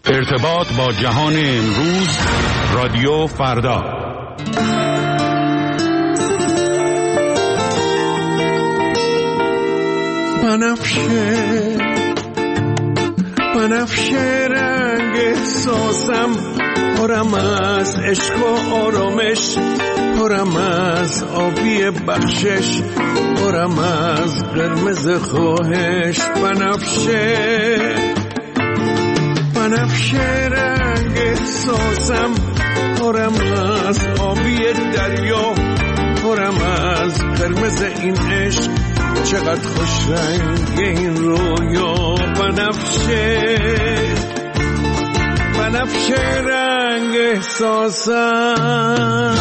ارتباط با جهان امروز، رادیو فردا. بنفشه رنگ احساسم، پرم از عشق و آرامش، پرم از آبی بخشش، پرم از قرمز خواهش. بنفشه رنگ احساسم، پرم از آبی دریا، پرم از قرمز این عشق، چقدر خوش رنگ این رویا. بنفشه رنگ احساسم.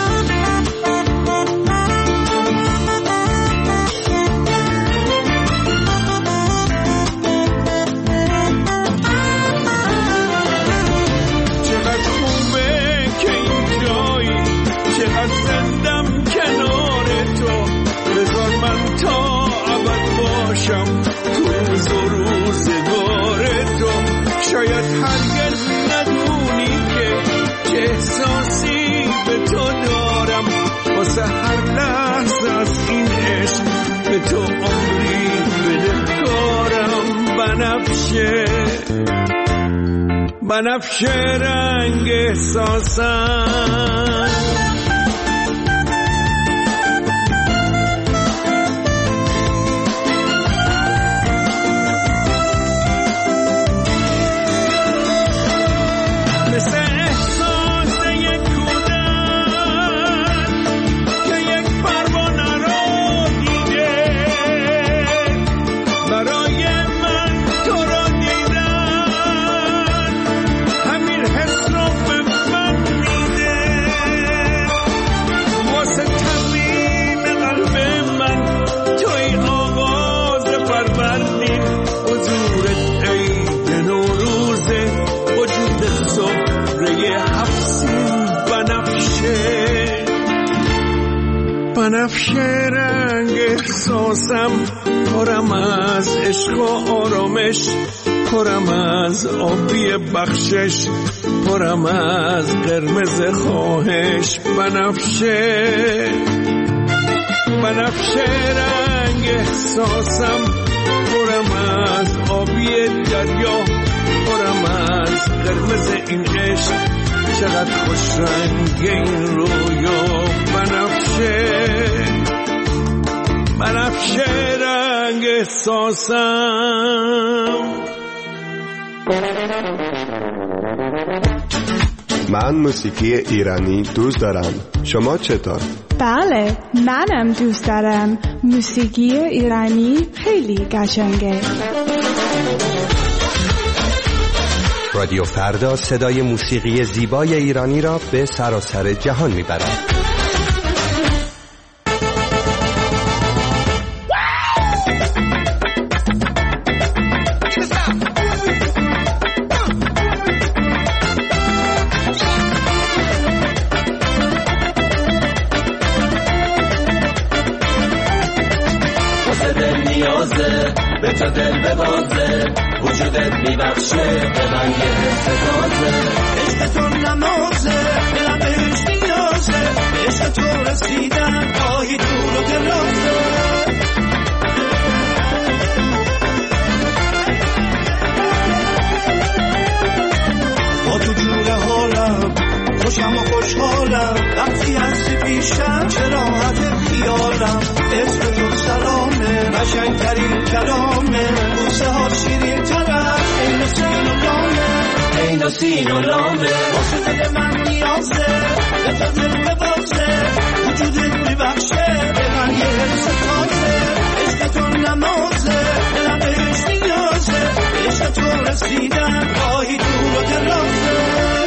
شاید هرگز ندونی که چه احساسی به تو دارم، واسه هر لحظه از این عشق به تو عمری بدهکارم. بنفشه رنگ احساسم. بنفشه رنگ احساسم، پرم از عشق و آرامش، پرم از آبی بخشش، پرم از قرمز خواهش. بنفشه رنگ احساسم، پرم از آبی دریا، پرم از قرمز این عشق، چقدر خوش رنگ این رویا. بنفشه رنگ احساسم. من موسیقی ایرانی دوست دارم. شما چطور؟ بله، منم دوست دارم. موسیقی ایرانی خیلی قشنگه. رادیو فردا صدای موسیقی زیبای ایرانی را به سراسر جهان میبرد. به تو دل ببازه، وجودت میبخشه به من یه حس تازه. عشق تو نمازه، دلم بهش نیازه، عشق تو رسیدم گاهی دور و درازه. با تو جور حالم خوشم و خوشحالم، وقتی هستی پیشم چه راحت خیالم. اسم تو سلامه، قشنگترین کلامه، بوسه ها شیرین ترم، عین سین و لامه، عین سین و لامه. واسه دل من نیازه، به تو دل ببازه، وجودت میبخشه به من یه حس تازه. عشق تو نمازه، دلم بهش نیازه، عشق تو رسیدم گاهی دور و درازه.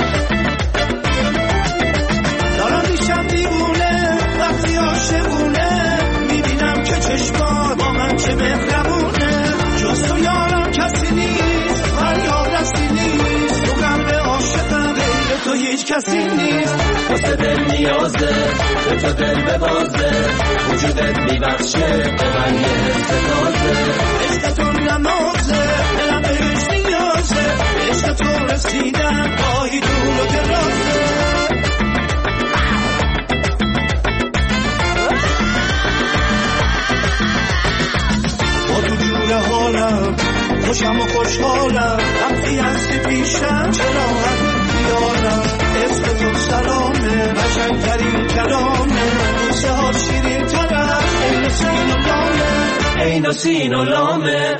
دارم میشم دیوونه وقتی عاشقونه، میبینم که چشمات با من چه مهربونه. جز تو یارم کسی نیست، فریاد رسی نیست، تو قلب عاشقم، غیر تو هیچ کسی نیست. واسه دل نیازه، به تو دل ببازه، وجودت میبخشه به من یه حس تازه. عشق تو نمازه، دلم بهش نیازه، عشق تو رسیدن راهی دور و درازه با تو جور حالم خوشم و خوشحالم وقتی هستی پیشم چه راحت خیالم عشق تو سلامه قشنگترین کلامه بوسه ها شیرین ترم عین سین و لامه عین سین و لامه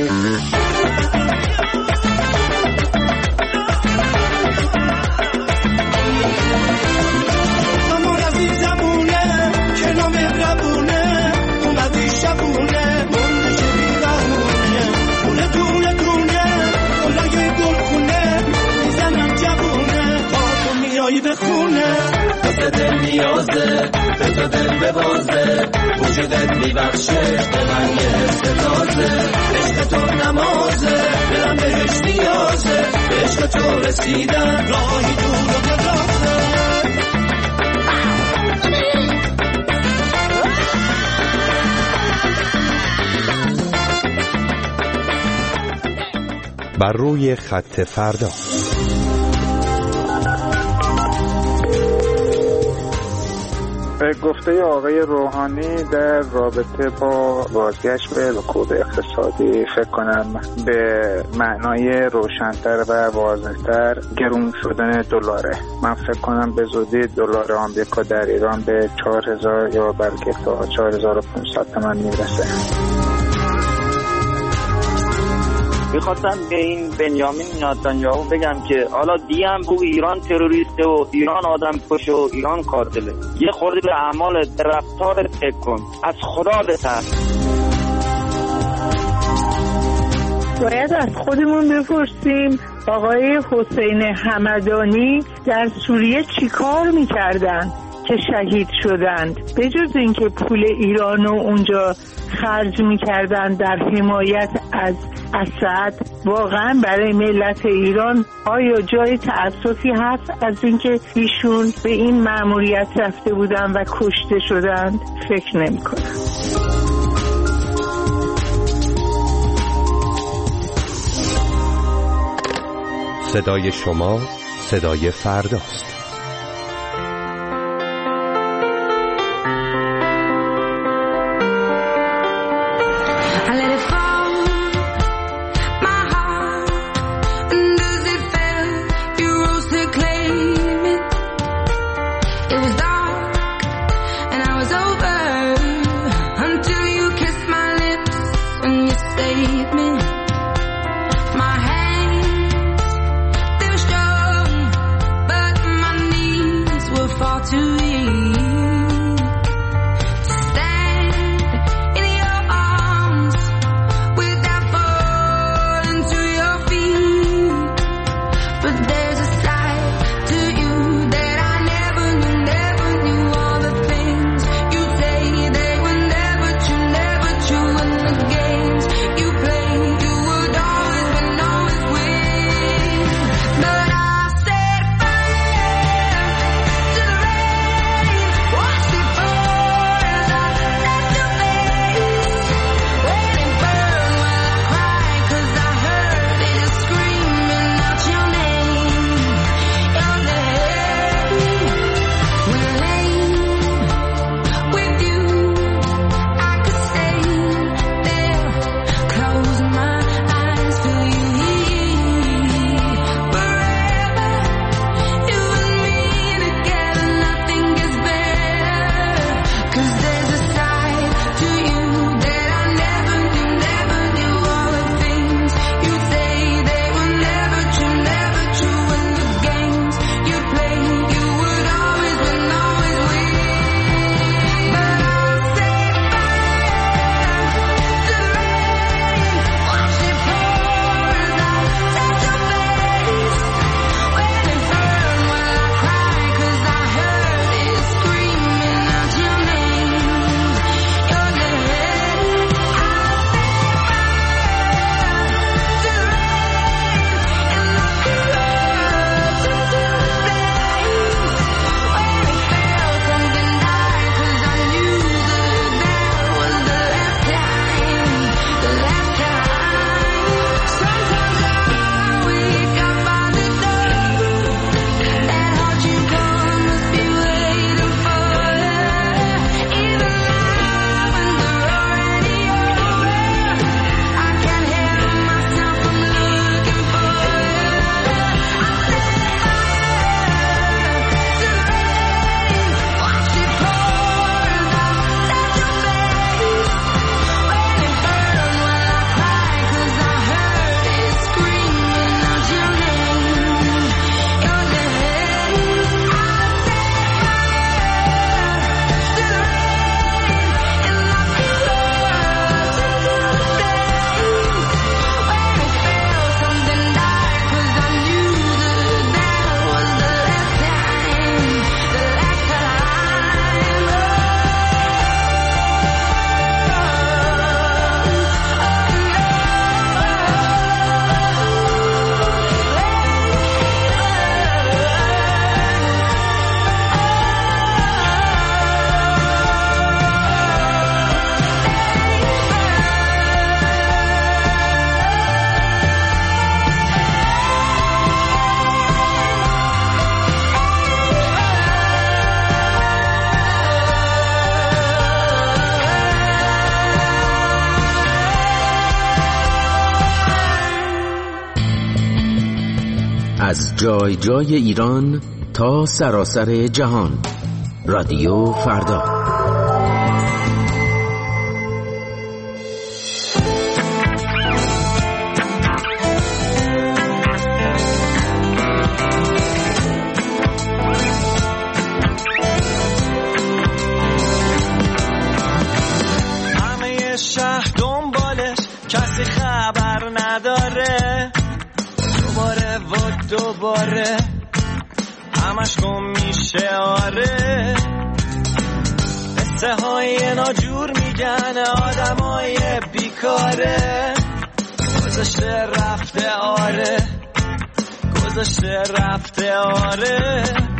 همون عزیزمونه که نام ربونه اومدی شبونه منشه بیرهونه خونه دونه دونه گلای گلخونه میزنم جوونه تا تو میایی به خونه واسه دل نیازه به تو دل ببازه وجودت میبخشه به من یه حس تازه عشق تو نمازه دلم بهش نیازه به عشق تو رسیدن راهی دور و درازه بر روی خط فردا. به گفته آقای روحانی در رابطه با بازگشت به رکود اقتصادی فکر کنم به معنای روشن‌تر و واضح‌تر گرون شدن دلاره. من فکر کنم به زودی دلار آمریکا در ایران به 4000 یا بلکه تا 4500 تومان میرسه. میخواستم به این بنیامین نتانیاهو بگم که حالا دیم بگو ایران تروریسته و ایران آدم کشه و ایران قاتله، یه خورده به اعمال رفتار فکر کن، از خدا بترس. باید از خودمون بپرسیم آقای حسین همدانی در سوریه چی کار میکردن که شهید شدند؟ به جز اینکه پول ایرانو اونجا خرج میکردن در حمایت از اسد، واقعا برای ملت ایران آیا جای تأسفی هست از اینکه ایشون به این مأموریت رفته بودن و کشته شدند؟ فکر نمی کنم. صدای شما صدای فرداست. My hands, they're strong, but my از جای جای ایران تا سراسر جهان. رادیو فردا. همه شهر دنبالش، کسی خبر نداره. دوباره و دوباره همش گم میشه. آره قصه های ناجور میگن آدمای بیکاره. گذشته رفته آره، گذشته رفته آره.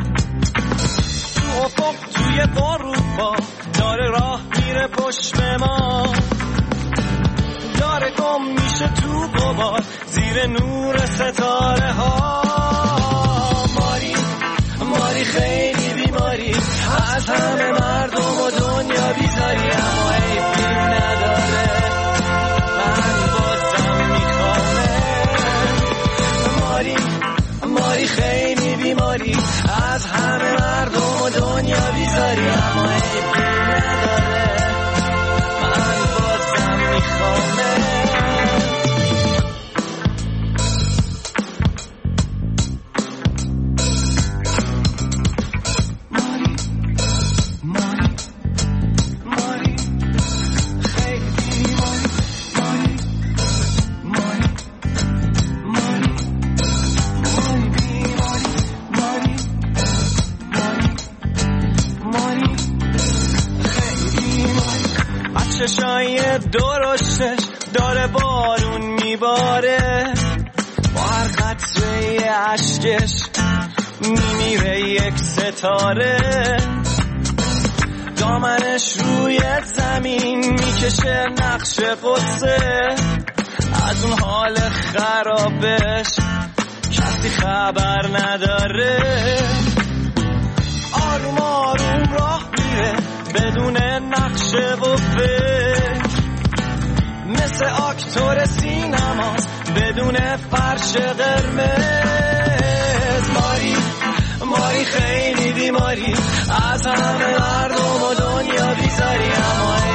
تو افق توی باروپا داره راه میره پشت ما، داره گم میشه تو غبار زیر نور ستاره ها. ماری ماری خیلی بیماری، از همه مردم و دنیا بیزاری، اما عیبی نداره من بازم میخوامه. ماری ماری خیلی بیماری، از همه مردم و دنیا بیزاری، اما عیبی نداره من بازم میخوامه. چشای درشتش داره بارون میباره، با هر قطره اشکش میمیره یک ستاره. دامنش روی زمین میکشه نقش قصه، از اون حال خرابش کسی خبر نداره. آروم آروم راه میره بدون نقشه و فکر، مثل اکتور سینماست بدون فرش قرمز. ماری ماری خیلی بیماری، از همه مردم و دنیا بیزاری، اما